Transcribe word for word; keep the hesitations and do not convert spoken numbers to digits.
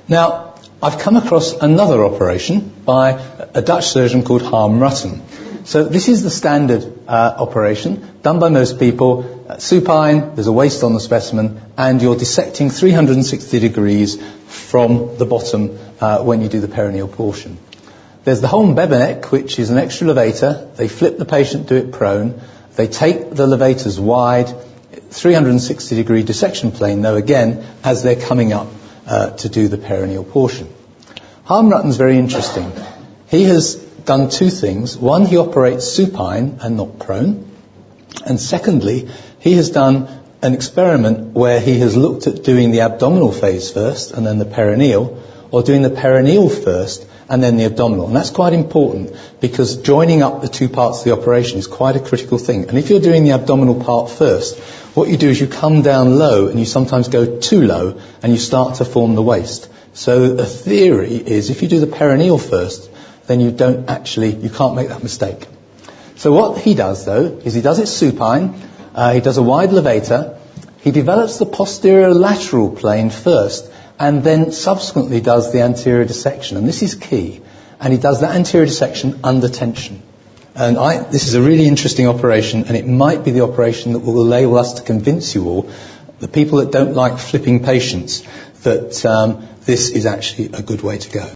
Now, I've come across another operation by a Dutch surgeon called Harm Rutten. So this is the standard uh, operation done by most people, uh, supine, there's a waist on the specimen, and you're dissecting three hundred sixty degrees from the bottom uh, when you do the perineal portion. There's the Holm-Bebenick, which is an extra levator. They flip the patient, do it prone. They take the levators wide, three hundred sixty degree dissection plane, though again, as they're coming up uh, to do the perineal portion. Harm Rutten's very interesting. He has done two things. One, he operates supine and not prone. And secondly, he has done an experiment where he has looked at doing the abdominal phase first and then the perineal, or doing the perineal first and then the abdominal. And that's quite important because joining up the two parts of the operation is quite a critical thing. And if you're doing the abdominal part first, what you do is you come down low and you sometimes go too low and you start to form the waist. So the theory is if you do the perineal first, then you don't actually, you can't make that mistake. So what he does though, is he does it supine, uh, he does a wide levator, he develops the posterior lateral plane first, and then subsequently does the anterior dissection. And this is key. And he does that anterior dissection under tension. And I, this is a really interesting operation, and it might be the operation that will enable us to convince you all, the people that don't like flipping patients, that um, this is actually a good way to go.